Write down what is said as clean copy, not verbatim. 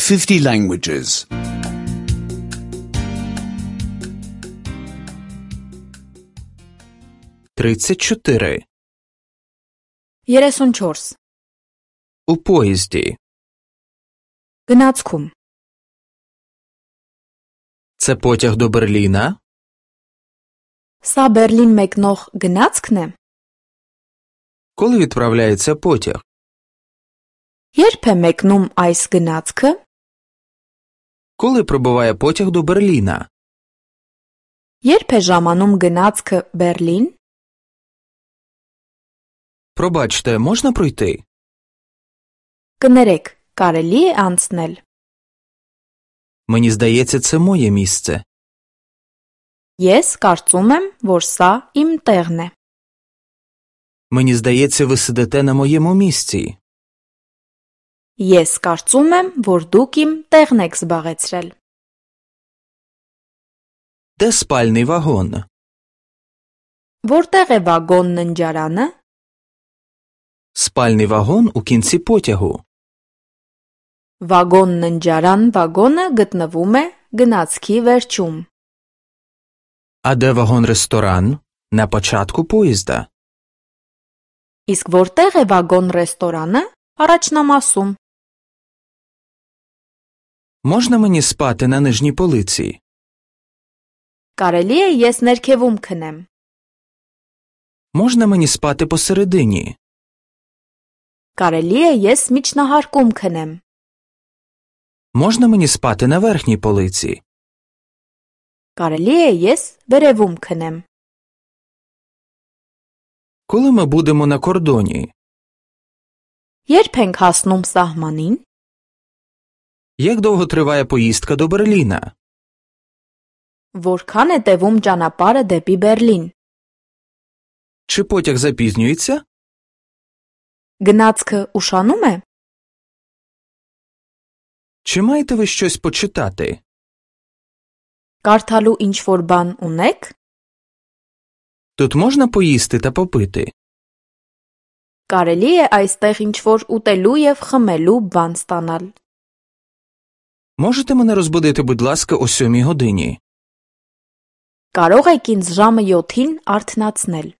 50 languages. 34. 34. У поїзді. Գնացքում. Це потяг до Берліна? Սա Բերլին մեկնող գնացքն է։ Коли відправляється потяг? Երբ է մեկնում այս գնացքը։ Коли прибуває потяг до Берліна? Երբ է ժամանում գնացքը Բերլին։ Пробачте, можна пройти? Կներեք, կարելի է անցնել։ Мені здається, це моє місце. Ես կարծում եմ, որ սա իմ տեղն է։ Мені здається, ви сидите на моєму місці. Ես կարծում եմ, որ դուք իմ տեղն եք զբաղեցրել։ Де спальний вагон? Որտեղ է վագոն-ննջարանը։ Спальний вагон у кінці потягу. Վագոն-ննջարան վագոնը գտնվում է գնացքի վերջում։ А де вагон-ресторан? На початку поїзда. Իսկ որտեղ է վագոն-ռեստորանը։ Առաջնամասում։ Можна мені спати на нижній полиці? Կարելի է ես ներքևում քնեմ։ Можна мені спати посередині? Կարելի է ես միջնահարկում քնեմ։ Можна мені спати на верхній полиці? Կարելի է ես վերևում քնեմ։ Коли ми будемо на кордоні? Երբ ենք հասնում սահմանին։ Як довго триває поїздка до Берліна? Որքան է տևում ճանապարհը դեպի Բերլին։ Чи потяг запізнюється? Գնացքը ուշանում է։ Чи маєте ви щось почитати? Կարդալու ինչ-որ բան ունեք։ Тут можна поїсти та попити? Կարելի է այստեղ ինչ-որ ուտելու եւ խմելու բան ստանալ։ Можете мене розбудити, будь ласка, о 7 годині? Կարող եք ինձ ժամը 7-ին արթնացնել։